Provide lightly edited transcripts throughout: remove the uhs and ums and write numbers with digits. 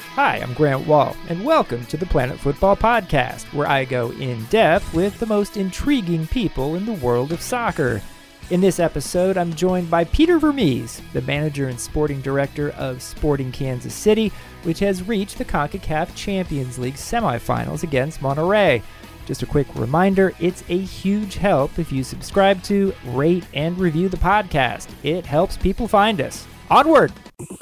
Hi, I'm Grant Wall, and welcome to the Planet Football Podcast, where I go in depth with the most intriguing people in the world of soccer. In this episode, I'm joined by Peter Vermes, the manager and sporting director of Sporting Kansas City, which has reached the CONCACAF Champions League semifinals against Monterrey. Just a quick reminder, it's a huge help if you subscribe to, rate, and review the podcast. It helps people find us. Onward!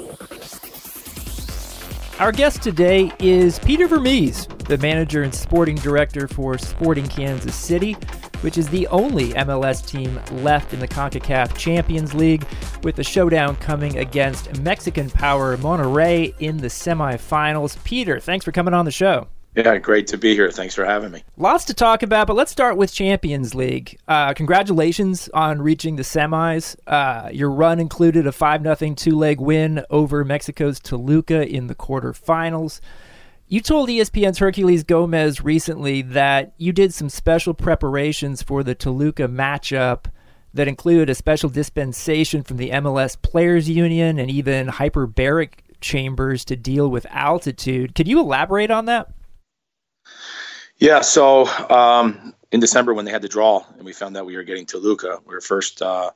Our guest today is Peter Vermes, the manager and sporting director for Sporting Kansas City, which is the only MLS team left in the CONCACAF Champions League, with the showdown coming against Mexican power Monterrey in the semifinals. Peter, thanks for coming on the show. Yeah, great to be here. Thanks for having me. Lots to talk about, but let's start with Champions League. Congratulations on reaching the semis. Your run included a 5-0 two-leg win over Mexico's Toluca in the quarterfinals. You told ESPN's Herculez Gomez recently that you did some special preparations for the Toluca matchup that include a special dispensation from the MLS Players Union and even hyperbaric chambers to deal with altitude. Could you elaborate on that? Yeah, so in December when they had the draw and we found out we were getting Toluca, we were first, a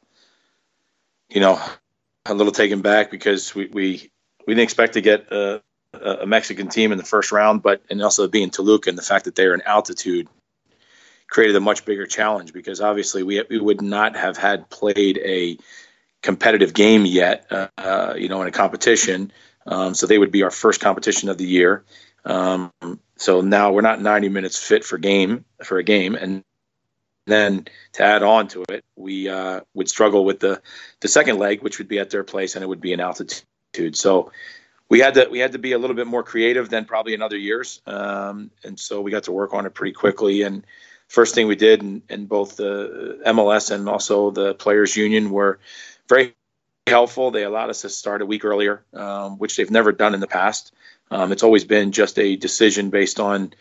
little taken back because we didn't expect to get a Mexican team in the first round, and also being Toluca and the fact that they're in altitude created a much bigger challenge because obviously we would not have had played a competitive game yet, in a competition. So they would be our first competition of the year. So now we're not 90 minutes fit for a game. And then to add on to it, we would struggle with the second leg, which would be at their place, and it would be in altitude. So we had to be a little bit more creative than probably in other years. And so we got to work on it pretty quickly. And first thing we did, and both the MLS and also the Players Union were very helpful. They allowed us to start a week earlier, which they've never done in the past. It's always been just a decision based on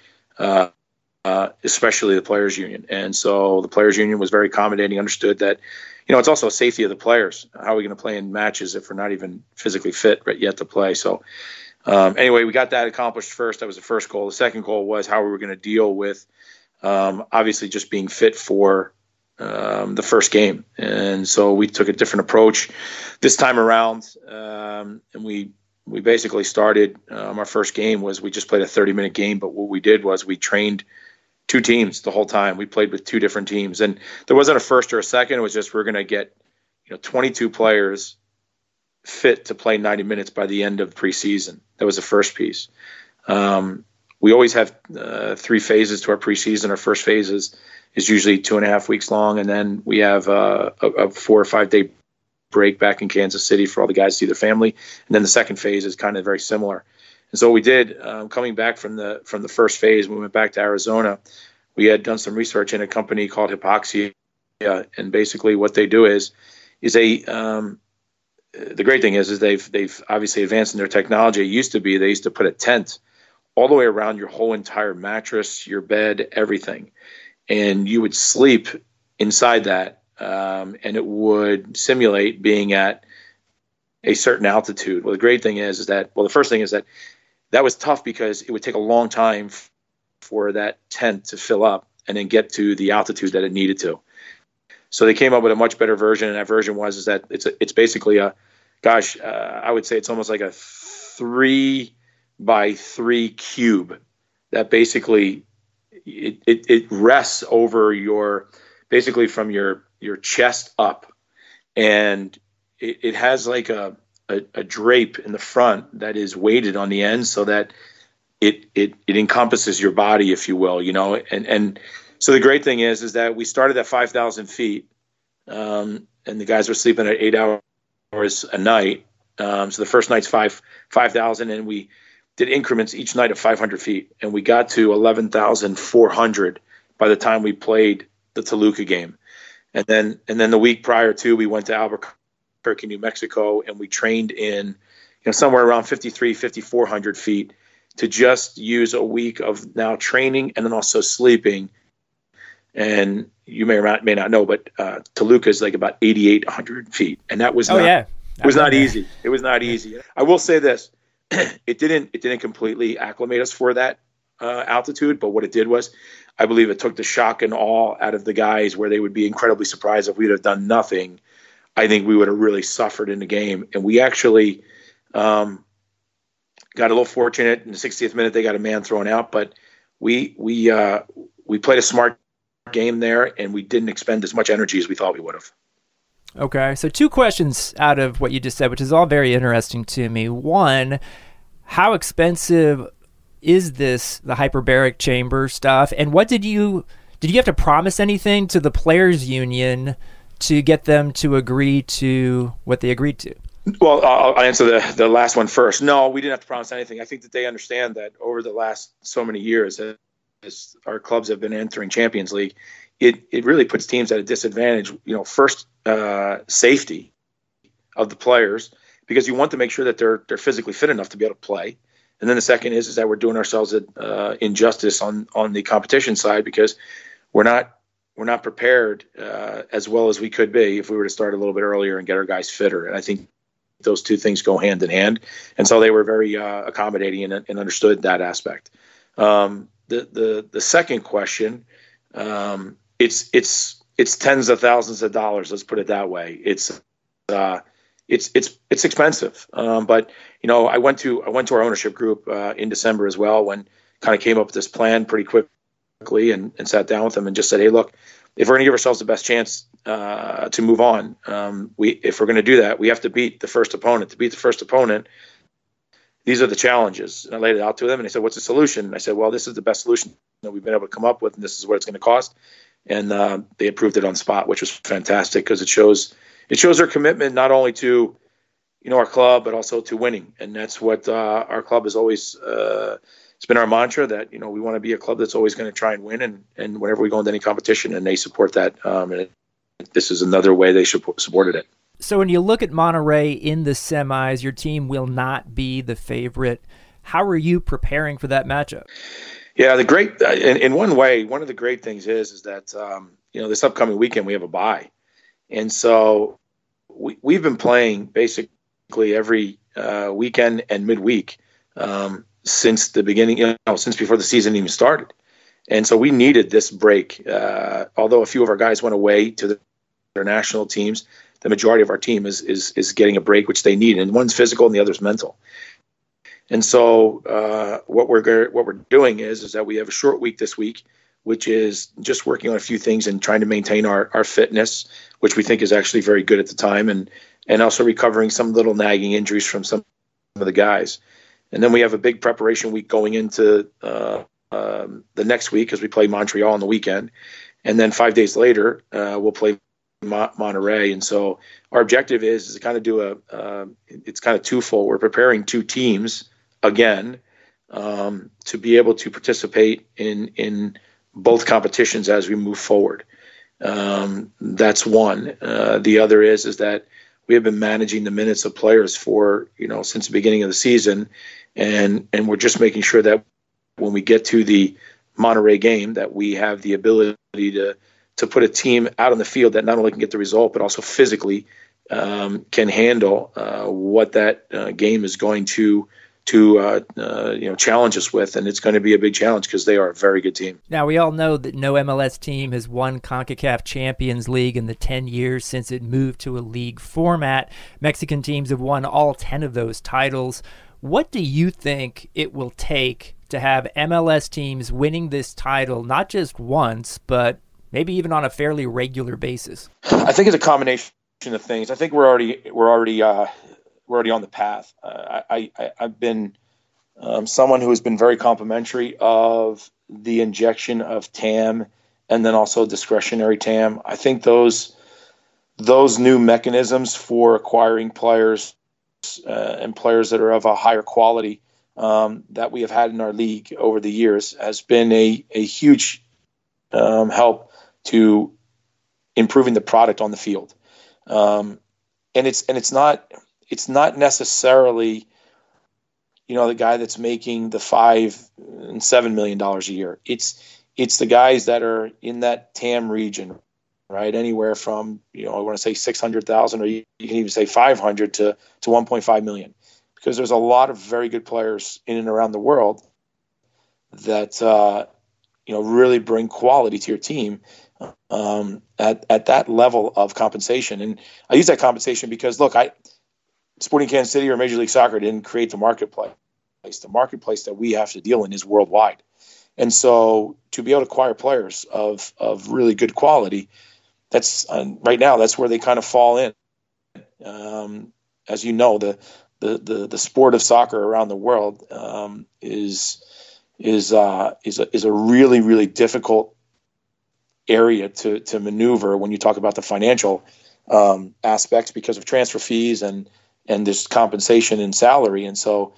especially the Players Union. And so the Players Union was very accommodating, understood that, it's also a safety of the players. How are we going to play in matches if we're not even physically fit yet to play? So anyway, we got that accomplished first. That was the first goal. The second goal was how we were going to deal with obviously just being fit for the first game. And so we took a different approach this time around, and we basically started our first game was we just played a 30-minute game, but what we did was we trained two teams the whole time. We played with two different teams, and there wasn't a first or a second. It was just we're going to get 22 players fit to play 90 minutes by the end of preseason. That was the first piece. We always have 3 phases to our preseason. Our first phase is usually 2.5 weeks long, and then we have a 4 or 5 day break back in Kansas City for all the guys to see their family. And then the second phase is kind of very similar. And so what we did, coming back from the first phase, we went back to Arizona. We had done some research in a company called Hypoxia, and basically what they do is the great thing is they've obviously advanced in their technology. It used to be they used to put a tent all the way around your whole entire mattress, your bed, everything, and you would sleep inside that. And it would simulate being at a certain altitude. Well, the great thing is that the first thing is that was tough because it would take a long time for that tent to fill up and then get to the altitude that it needed to. So they came up with a much better version, and that version is that it's basically I would say it's almost like a 3x3 cube that basically it rests over basically from your chest up, and it has like a drape in the front that is weighted on the end so that it encompasses your body, if you will, and so the great thing is that we started at 5,000 feet, and the guys were sleeping at 8 hours a night. So the first night's 5,000, and we did increments each night of 500 feet, and we got to 11,400 by the time we played the Toluca game. And then the week prior to, we went to Albuquerque, New Mexico, and we trained in, somewhere around 5,400 feet to just use a week of now training and then also sleeping. And you may or may not know, but Toluca is like about 8,800 feet. And that was it was not easy. It was not easy. I will say this. it didn't completely acclimate us for that altitude, but what it did was, I believe it took the shock and awe out of the guys, where they would be incredibly surprised if we'd have done nothing. I think we would have really suffered in the game, and we actually got a little fortunate in the 60th minute. They got a man thrown out, but we played a smart game there, and we didn't expend as much energy as we thought we would have. Okay, so 2 questions out of what you just said, which is all very interesting to me. One, how expensive is the hyperbaric chamber stuff, and what did you have to promise anything to the players union to get them to agree to what they agreed to? Well, I'll answer the last one first. No, we didn't have to promise anything. I think that they understand that over the last so many years, as our clubs have been entering Champions League, it really puts teams at a disadvantage. First, safety of the players, because you want to make sure that they're physically fit enough to be able to play. And then the second is that we're doing ourselves injustice on the competition side, because we're not prepared as well as we could be if we were to start a little bit earlier and get our guys fitter. And I think those two things go hand in hand. And so they were very accommodating and understood that aspect. The second question, it's tens of thousands of dollars. Let's put it that way. It's expensive. But I went to our ownership group in December as well, when kind of came up with this plan pretty quickly, and sat down with them and just said, hey, look, if we're going to give ourselves the best chance to move on, if we're going to do that, we have to beat the first opponent. To beat the first opponent, these are the challenges. And I laid it out to them, and they said, what's the solution? And I said, well, this is the best solution that we've been able to come up with, and this is what it's going to cost. And they approved it on the spot, which was fantastic, because it shows their commitment not only to our club, but also to winning. And that's what our club has always it's been our mantra, that we want to be a club that's always going to try and win, and whenever we go into any competition, and they support that. And this is another way they supported it. So when you look at Monterrey in the semis, your team will not be the favorite. How are you preparing for that matchup? Yeah, in one way, one of the great things is that this upcoming weekend we have a bye, and so we've been playing basically every weekend and midweek since the beginning, since before the season even started, and so we needed this break. Although a few of our guys went away to their national teams, the majority of our team is getting a break, which they need, and one's physical and the other's mental. And so what we're doing is that we have a short week this week, which is just working on a few things and trying to maintain our fitness, which we think is actually very good at the time, and also recovering some little nagging injuries from some of the guys. And then we have a big preparation week going into the next week, as we play Montreal on the weekend, and then 5 days later we'll play Monterrey. And so our objective is to kind of do it's kind of twofold. We're preparing 2 teams again to be able to participate in both competitions as we move forward. That's one. The other is that we have been managing the minutes of players for since the beginning of the season, and we're just making sure that when we get to the Monterrey game, that we have the ability to put a team out on the field that not only can get the result, but also physically can handle what that game is going to challenge us with. And it's going to be a big challenge, because they are a very good team. Now, we all know that no MLS team has won CONCACAF Champions League in the 10 years since it moved to a league format. Mexican teams have won all 10 of those titles. What do you think it will take to have MLS teams winning this title, not just once, but maybe even on a fairly regular basis? I think it's a combination of things. I think we're already on the path. I've been someone who has been very complimentary of the injection of TAM, and then also discretionary TAM. I think those new mechanisms for acquiring players and players that are of a higher quality that we have had in our league over the years has been a huge help to improving the product on the field. And it's not necessarily, the guy that's making the $5 and $7 million a year. It's the guys that are in that TAM region, right? Anywhere from, I want to say 600,000, or you can even say 500 to 1.5 million. because there's a lot of very good players in and around the world that really bring quality to your team at that level of compensation. And I use that compensation because, look, Sporting Kansas City or Major League Soccer didn't create the marketplace. The marketplace that we have to deal in is worldwide. And so to be able to acquire players of really good quality, that's right now, that's where they kind of fall in. As you know, the sport of soccer around the world is a really, really difficult area to maneuver when you talk about the financial aspects because of transfer fees and this compensation and salary. And so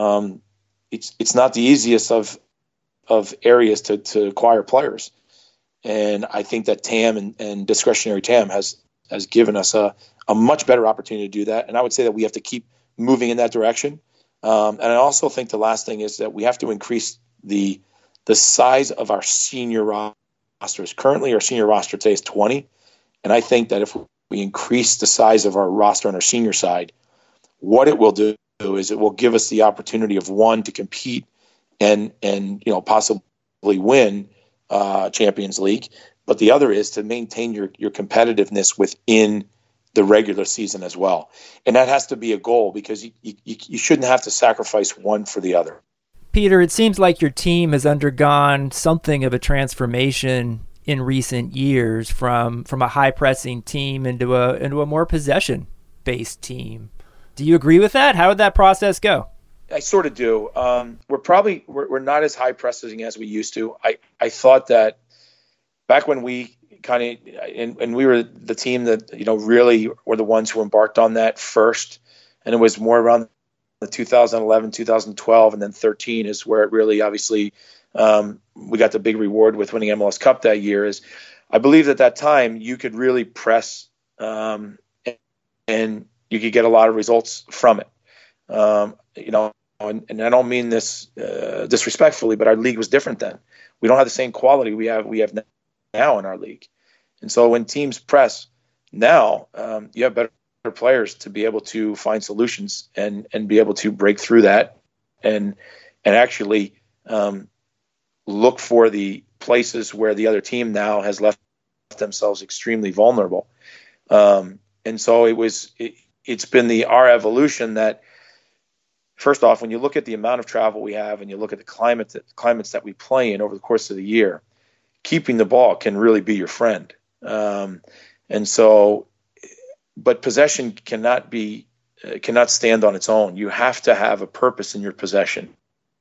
it's not the easiest of areas to acquire players. And I think that TAM and discretionary TAM has given us a much better opportunity to do that. And I would say that we have to keep moving in that direction. And I also think the last thing is that we have to increase the size of our senior rosters. Currently, our senior roster today is 20. And I think that if we increase the size of our roster on our senior side, what it will do is it will give us the opportunity of, one, to compete and possibly win Champions League, but the other is to maintain your competitiveness within the regular season as well. And that has to be a goal because you shouldn't have to sacrifice one for the other. Peter, it seems like your team has undergone something of a transformation in recent years from a high-pressing team into a more possession-based team. Do you agree with that? How did that process go? I sort of do. We're not as high-pressing as we used to. I thought that back when we kind of and we were the team that really were the ones who embarked on that first, and it was more around the 2011, 2012, and then 13 is where it really obviously we got the big reward with winning MLS Cup that year. Is I believe at that time you could really press and you could get a lot of results from it. And I don't mean this disrespectfully, but our league was different then. We don't have the same quality we have now in our league. And so when teams press now, you have better players to be able to find solutions and be able to break through that and actually look for the places where the other team now has left themselves extremely vulnerable. And so it's been our evolution that, first off, when you look at the amount of travel we have and you look at the climates that we play in over the course of the year, keeping the ball can really be your friend. But possession cannot stand on its own. You have to have a purpose in your possession.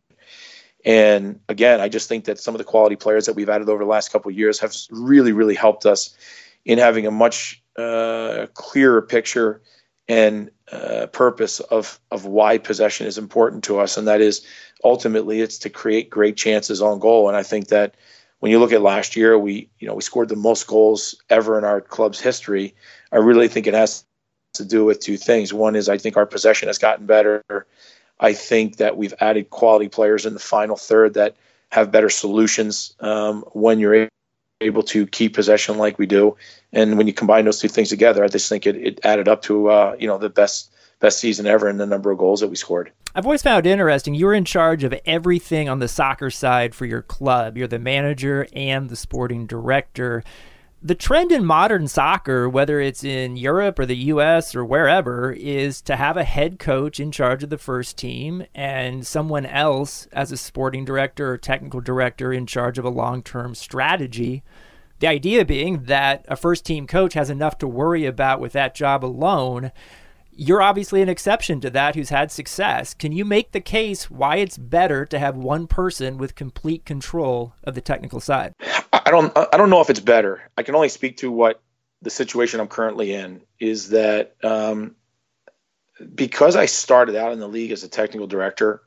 And again, I just think that some of the quality players that we've added over the last couple of years have really, really helped us in having a much clearer picture and purpose of why possession is important to us. And that is ultimately it's to create great chances on goal. And I think that when you look at last year, we scored the most goals ever in our club's history. I really think it has to do with two things. One is I think our possession has gotten better. I think that we've added quality players in the final third that have better solutions when you're able to keep possession like we do. And when you combine those two things together, I just think it added up to the best season ever in the number of goals that we scored. I've always found it interesting. You're in charge of everything on the soccer side for your club. You're the manager and the sporting director. The trend in modern soccer, whether it's in Europe or the U.S. or wherever, is to have a head coach in charge of the first team and someone else as a sporting director or technical director in charge of a long-term strategy. The idea being that a first-team coach has enough to worry about with that job alone. You're obviously an exception to that who's had success. Can you make the case why it's better to have one person with complete control of the technical side? I don't know if it's better. I can only speak to what the situation I'm currently in is that because I started out in the league as a technical director,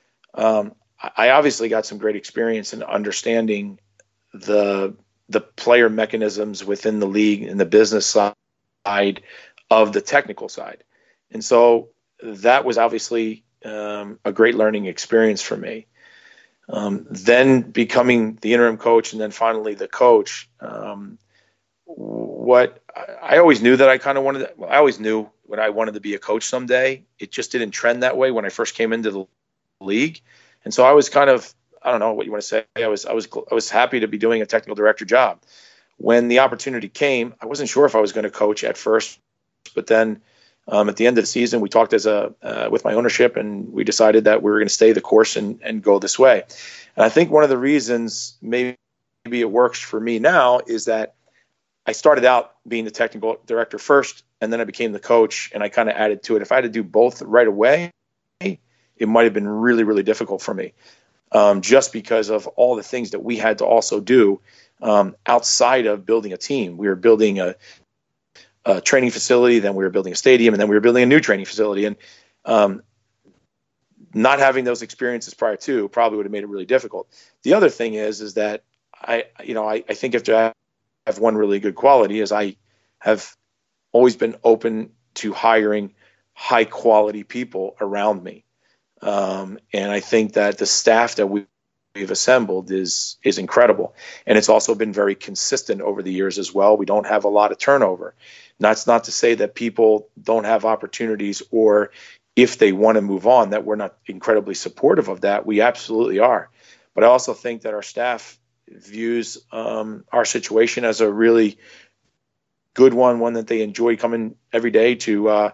I obviously got some great experience in understanding the player mechanisms within the league and the business side of the technical side. And so that was obviously a great learning experience for me. Then becoming the interim coach and then finally the coach, what I always knew that I kind of wanted. I always knew when I wanted to be a coach someday. It just didn't trend that way when I first came into the league. And so I was kind of, I don't know what you want to say. I was happy to be doing a technical director job. When the opportunity came, I wasn't sure if I was going to coach at first, but then at the end of the season, we talked with my ownership, and we decided that we were going to stay the course and go this way. And I think one of the reasons maybe it works for me now is that I started out being the technical director first, and then I became the coach, and I kind of added to it. If I had to do both right away, it might have been really, really difficult for me, just because of all the things that we had to also do outside of building a team. We were building a training facility, then we were building a stadium, and then we were building a new training facility. And not having those experiences prior to probably would have made it really difficult. The other thing is that I think if I have one really good quality is I have always been open to hiring high quality people around me. And I think that the staff that we've assembled is incredible. And it's also been very consistent over the years as well. We don't have a lot of turnover. That's not to say that people don't have opportunities, or if they want to move on, that we're not incredibly supportive of that. We absolutely are. But I also think that our staff views our situation as a really good one that they enjoy coming every day to,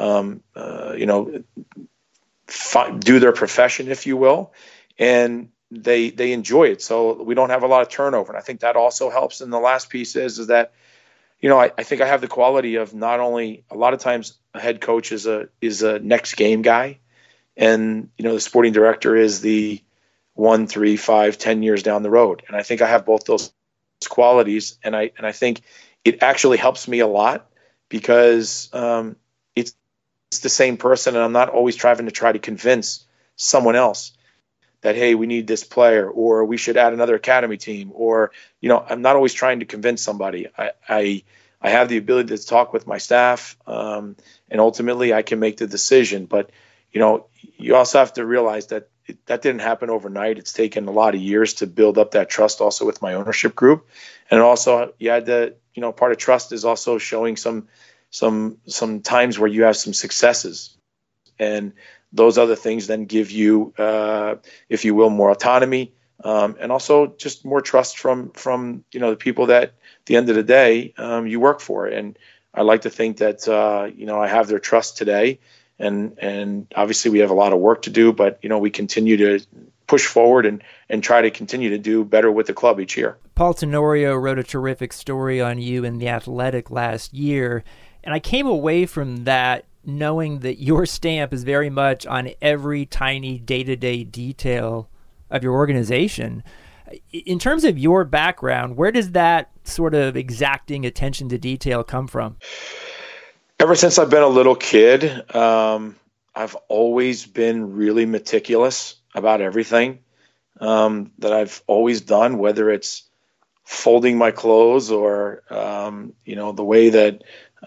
do their profession, if you will, and they enjoy it. So we don't have a lot of turnover, and I think that also helps. And the last piece is that, I think I have the quality of not only, a lot of times a head coach is a next game guy, and the sporting director is the 1, 3, 5, 10 years down the road. And I think I have both those qualities, and I think it actually helps me a lot because it's the same person, and I'm not always trying to convince someone else that, hey, we need this player, or we should add another academy team, or I'm not always trying to convince somebody. I have the ability to talk with my staff, and ultimately I can make the decision. But you also have to realize that that didn't happen overnight. It's taken a lot of years to build up that trust, also with my ownership group, and also you had to, part of trust is also showing some times where you have some successes, and those other things then give you, if you will, more autonomy, and also just more trust from the people that at the end of the day you work for. And I like to think that I have their trust today, and obviously we have a lot of work to do, but we continue to push forward and try to continue to do better with the club each year. Paul Tenorio wrote a terrific story on you in The Athletic last year, and I came away from that knowing that your stamp is very much on every tiny day-to-day detail of your organization. In terms of your background, where does that sort of exacting attention to detail come from? Ever since I've been a little kid, I've always been really meticulous about everything that I've always done, whether it's folding my clothes or, the way that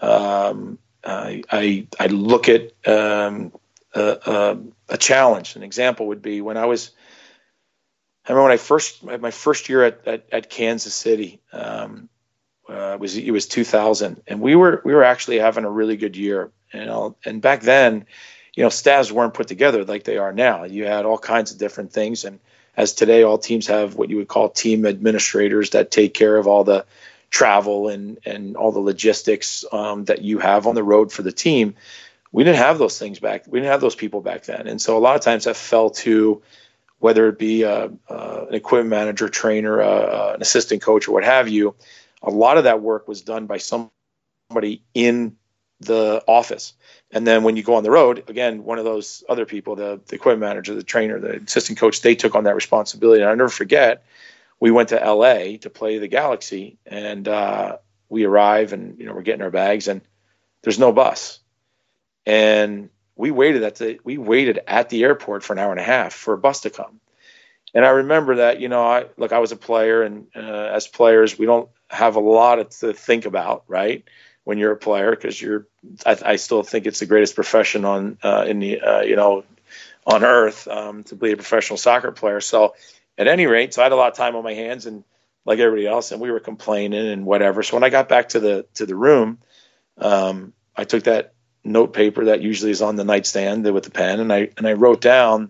I look at a challenge. An example would be when I remember my first year at Kansas City. It was 2000, and we were actually having a really good year. And back then, staffs weren't put together like they are now. You had all kinds of different things, and as today, all teams have what you would call team administrators that take care of all the travel and all the logistics that you have on the road for the team. We didn't have those things we didn't have those people back then. And so a lot of times that fell to, whether it be an equipment manager, trainer, an assistant coach, or what have you, a lot of that work was done by somebody in the office. And then when you go on the road, again, one of those other people, the equipment manager, the trainer, the assistant coach, they took on that responsibility. And I'll never forget, we went to LA to play the Galaxy, and we arrive, and we're getting our bags, and there's no bus. And we waited at the airport for an hour and a half for a bus to come. And I remember that, I was a player, and as players, we don't have a lot to think about, right? When you're a player, because I still think it's the greatest profession on earth, to be a professional soccer player. So at any rate, so I had a lot of time on my hands, and like everybody else, and we were complaining and whatever. So when I got back to the room, I took that note paper that usually is on the nightstand with the pen, and I wrote down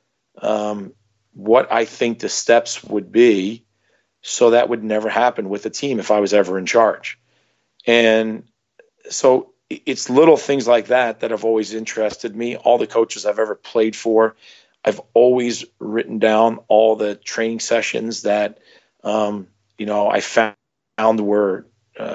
what I think the steps would be so that would never happen with the team if I was ever in charge. And so it's little things like that that have always interested me. All the coaches I've ever played for, I've always written down all the training sessions that I found were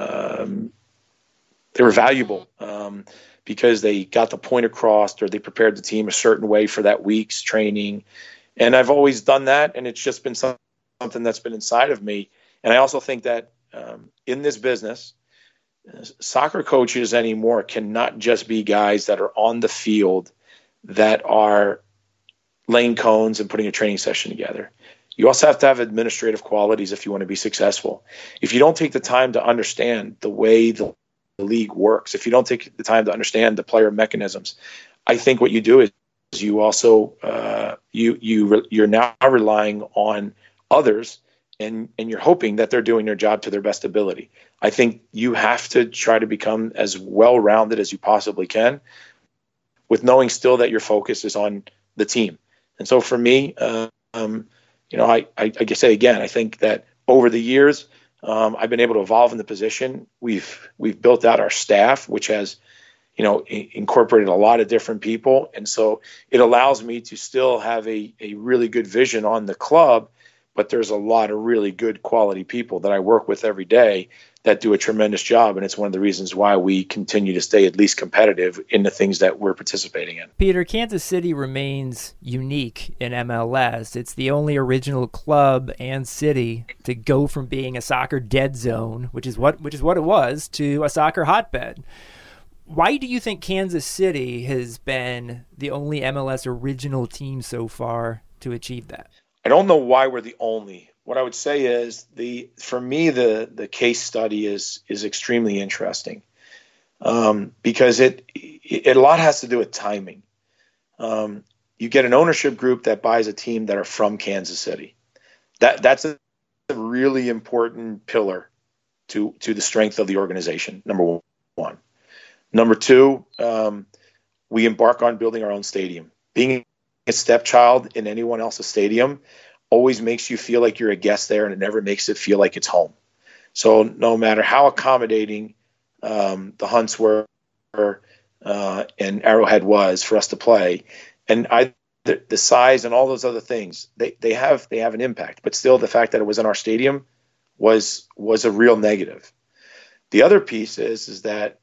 they were valuable because they got the point across, or they prepared the team a certain way for that week's training. And I've always done that, and it's just been something that's been inside of me. And I also think that in this business, soccer coaches anymore cannot just be guys that are on the field that are laying cones and putting a training session together. You also have to have administrative qualities if you want to be successful. If you don't take the time to understand the way the league works, if you don't take the time to understand the player mechanisms, I think what you do is you also you're now relying on others, and you're hoping that they're doing their job to their best ability. I think you have to try to become as well-rounded as you possibly can, with knowing still that your focus is on the team. And so for me, I can say again, I think that over the years, I've been able to evolve in the position. We've built out our staff, which has, incorporated a lot of different people. And so it allows me to still have a really good vision on the club, but there's a lot of really good quality people that I work with every day that do a tremendous job. And it's one of the reasons why we continue to stay at least competitive in the things that we're participating in. Peter, Kansas City remains unique in MLS. It's the only original club and city to go from being a soccer dead zone, which is what it was, to a soccer hotbed. Why do you think Kansas City has been the only MLS original team so far to achieve that? I don't know why we're the only. What I would say is for me, the case study is extremely interesting because it a lot has to do with timing. You get an ownership group that buys a team that are from Kansas City. That's a really important pillar to the strength of the organization. Number one. Number two, we embark on building our own stadium. Being a stepchild in anyone else's stadium always makes you feel like you're a guest there, and it never makes it feel like it's home. So no matter how accommodating the Hunts were and Arrowhead was for us to play, and the size and all those other things, they have an impact. But still, the fact that it was in our stadium was a real negative. The other piece is that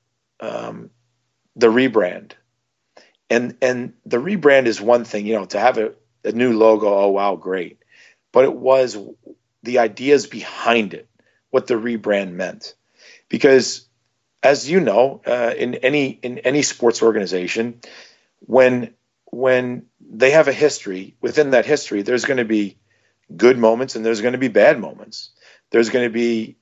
the rebrand. And the rebrand is one thing, to have a new logo, oh, wow, great. But it was the ideas behind it, what the rebrand meant. Because, as you know, in any sports organization, when they have a history, within that history, there's going to be good moments and there's going to be bad moments. There's going to be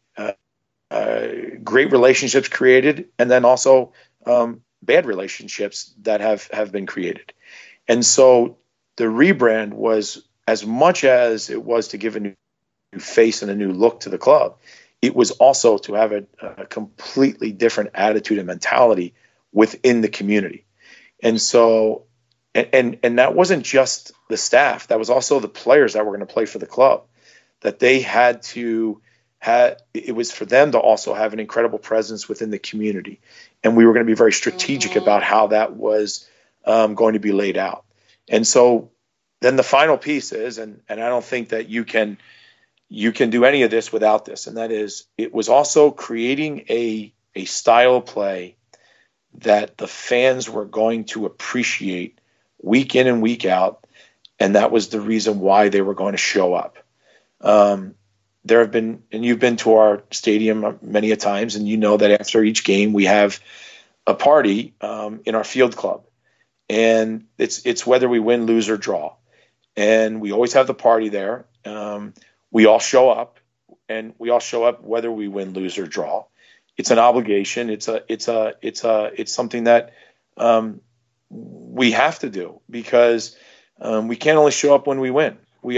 great relationships created, and then also bad relationships that have been created. And so the rebrand was, as much as it was to give a new face and a new look to the club, it was also to have a completely different attitude and mentality within the community. And so, and that wasn't just the staff, that was also the players that were going to play for the club, that they had to it was for them to also have an incredible presence within the community. And we were going to be very strategic about how that was going to be laid out. And so then the final piece is, and I don't think that you can do any of this without this, and that is, it was also creating a style of play that the fans were going to appreciate week in and week out, and that was the reason why they were going to show up. There have been, and you've been to our stadium many a times, and you know that after each game we have a party in our field club, and it's whether we win, lose, or draw, and we always have the party there. We all show up, and we all show up whether we win, lose, or draw. It's an obligation. It's something that we have to do, because we can't only show up when we win. We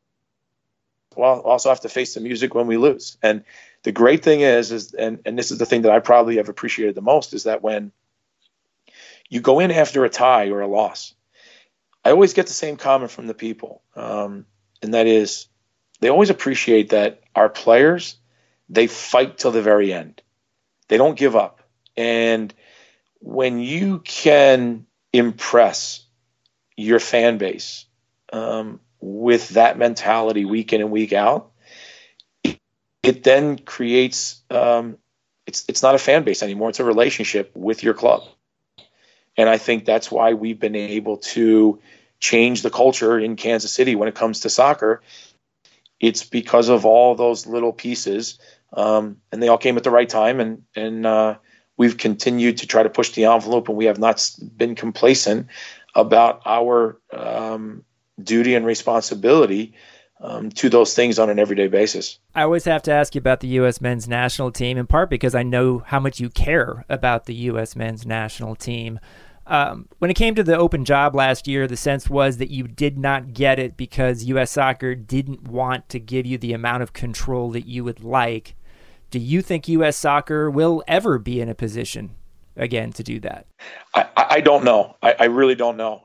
also have to face the music when we lose. And the great thing is and this is the thing that I probably have appreciated the most, is that when you go in after a tie or a loss. I always get the same comment from the people, and that is they always appreciate that our players, they fight till the very end. They don't give up. And when you can impress your fan base with that mentality week in and week out, it then creates it's not a fan base anymore. It's a relationship with your club. And I think that's why we've been able to change the culture in Kansas City when it comes to soccer. It's because of all those little pieces, and they all came at the right time. And we've continued to try to push the envelope, and we have not been complacent about our duty and responsibility to those things on an everyday basis. I always have to ask you about the U.S. men's national team, in part because I know how much you care about the U.S. men's national team. When it came to the open job last year, the sense was that you did not get it because U.S. Soccer didn't want to give you the amount of control that you would like. Do you think U.S. Soccer will ever be in a position again to do that? I don't know. I really don't know.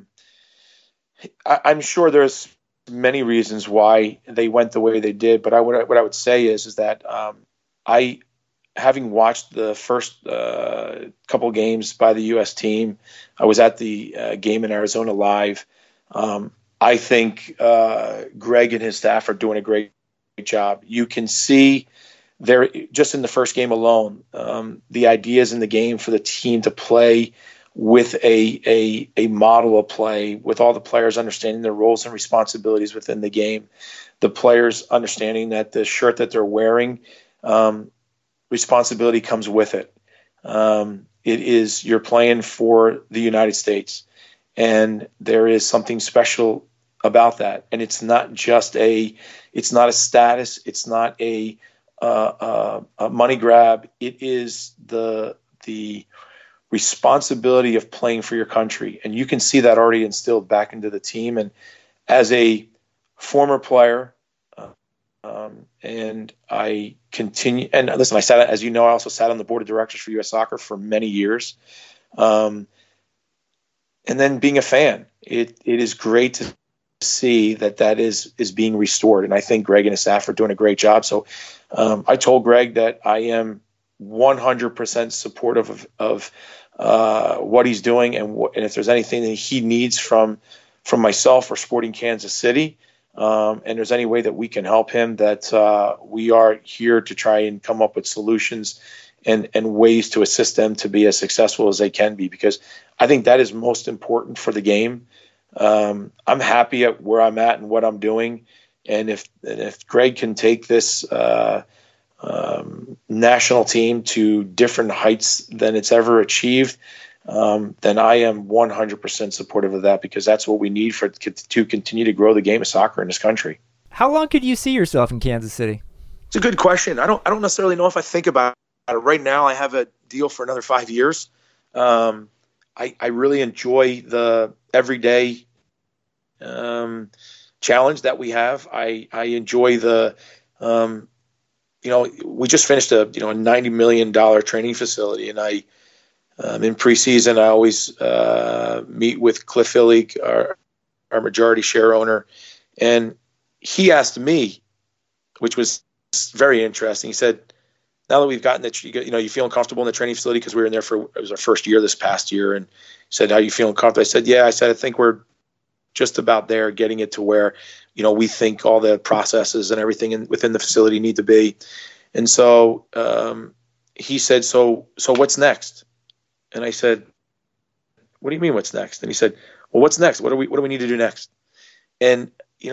I'm sure there's many reasons why they went the way they did, but what I would say is that having watched the first couple games by the U.S. team, I was at the game in Arizona live. I think Greg and his staff are doing a great job. You can see there just in the first game alone, the ideas in the game for the team to play with a model of play, with all the players understanding their roles and responsibilities within the game, the players understanding that the shirt that they're wearing, responsibility comes with it. It is, you're playing for the United States, and there is something special about that. And it's not just it's not a status, it's not a money grab. It is the responsibility of playing for your country. And you can see that already instilled back into the team. And as a former player, and I continue, and listen, as you know, I also sat on the board of directors for U.S. Soccer for many years. And then being a fan, it is great to see that is being restored. And I think Greg and his staff are doing a great job. So I told Greg that I am 100% supportive of what he's doing, and if there's anything that he needs from myself or Sporting Kansas City, and there's any way that we can help him, that we are here to try and come up with solutions and ways to assist them to be as successful as they can be, because I think that is most important for the game. I'm happy at where I'm at and what I'm doing, and if Greg can take this national team to different heights than it's ever achieved, then I am 100% supportive of that, because that's what we need to continue to grow the game of soccer in this country. How long could you see yourself in Kansas City? It's a good question. I don't necessarily know if I think about it. Right now, I have a deal for another 5 years. I really enjoy the everyday challenge that we have. I enjoy the we just finished a $90 million training facility, and in preseason I always meet with Cliff Illig, our majority share owner, and he asked me, which was very interesting. He said, "Now that we've gotten that, you feeling comfortable in the training facility?" Because we were in there it was our first year this past year, and he said, "How are you feeling comfortable?" I said, "Yeah." I said, "I think we're just about there, getting it to where we think all the processes and everything within the facility need to be." And so he said, so what's next? And I said, "What do you mean what's next?" And he said, "Well, what's next? What do we need to do next?" And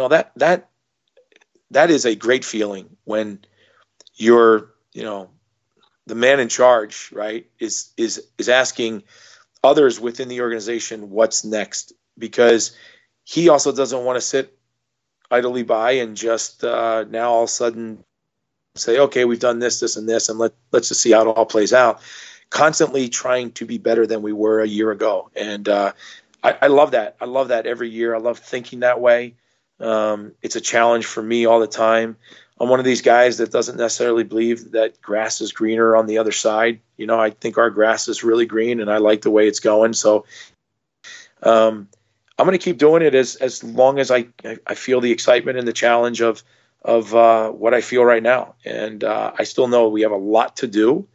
that is a great feeling when you're, the man in charge, right, is asking others within the organization what's next, because he also doesn't want to sit idly by and just now all of a sudden say, "Okay, we've done this, this, and this, and let's just see how it all plays out." Constantly trying to be better than we were a year ago. And I love that. I love that every year. I love thinking that way. It's a challenge for me all the time. I'm one of these guys that doesn't necessarily believe that grass is greener on the other side. I think our grass is really green, and I like the way it's going. So I'm going to keep doing it as long as I feel the excitement and the challenge of what I feel right now. And I still know we have a lot to do.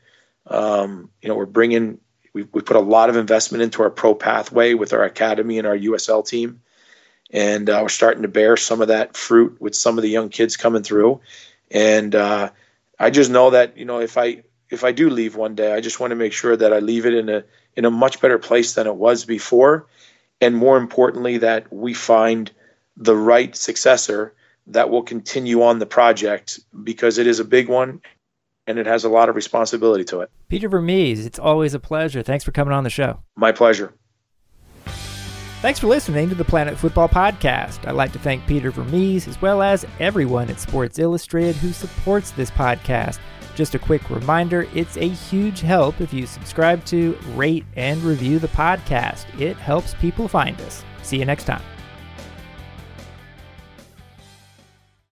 We put a lot of investment into our pro pathway with our academy and our USL team. And we're starting to bear some of that fruit with some of the young kids coming through. And I just know that, if I do leave one day, I just want to make sure that I leave it in a much better place than it was before. And more importantly, that we find the right successor that will continue on the project, because it is a big one and it has a lot of responsibility to it. Peter Vermes, it's always a pleasure. Thanks for coming on the show. My pleasure. Thanks for listening to the Planet Fútbol Podcast. I'd like to thank Peter Vermes, as well as everyone at Sports Illustrated who supports this podcast. Just a quick reminder, it's a huge help if you subscribe to, rate, and review the podcast. It helps people find us. See you next time.